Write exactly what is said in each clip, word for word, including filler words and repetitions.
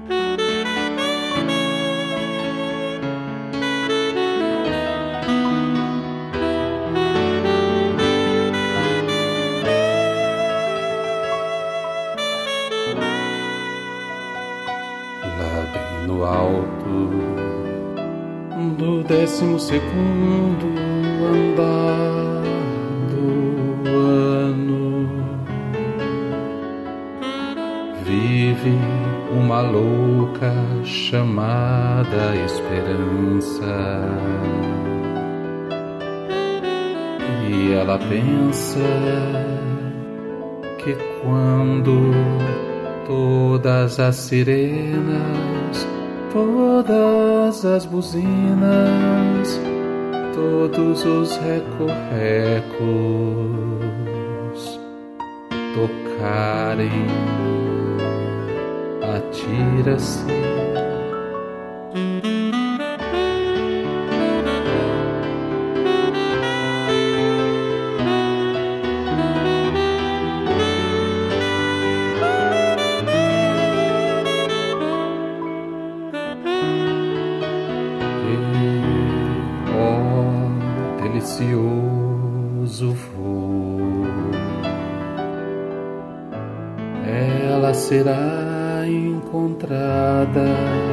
Lá bem no alto do décimo segundo andar do ano vive uma louca chamada esperança, e ela pensa que quando todas as sirenas, todas as buzinas, todos os recorrecos tocarem, atira-se delicioso voo. Ela será encontrada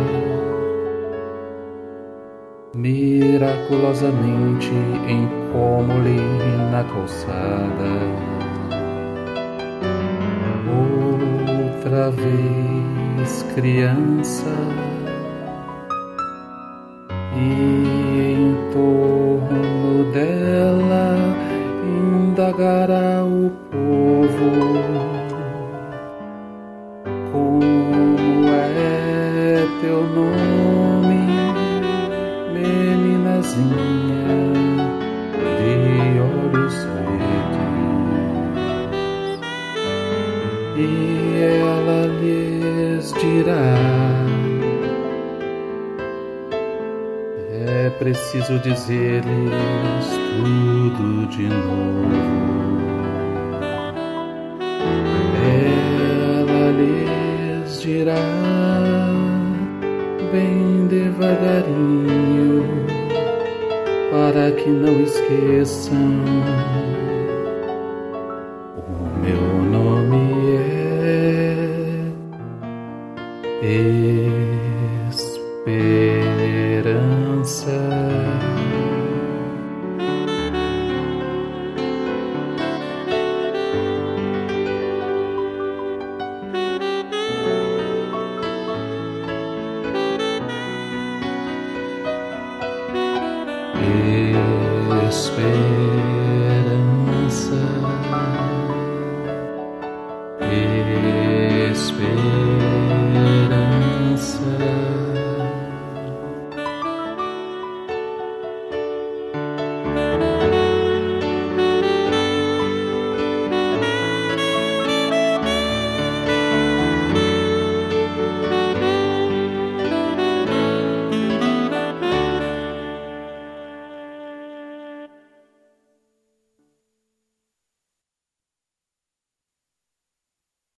miraculosamente em Comoli na calçada. Outra vez criança, e em torno dela indagará o povo: como é teu nome, meninazinha de olhos verdes? E ela lhes dirá: é preciso dizer-lhes tudo de novo. Ela lhes dirá bem devagarinho, para que não esqueçam: o meu nome é Esperança. Esperança.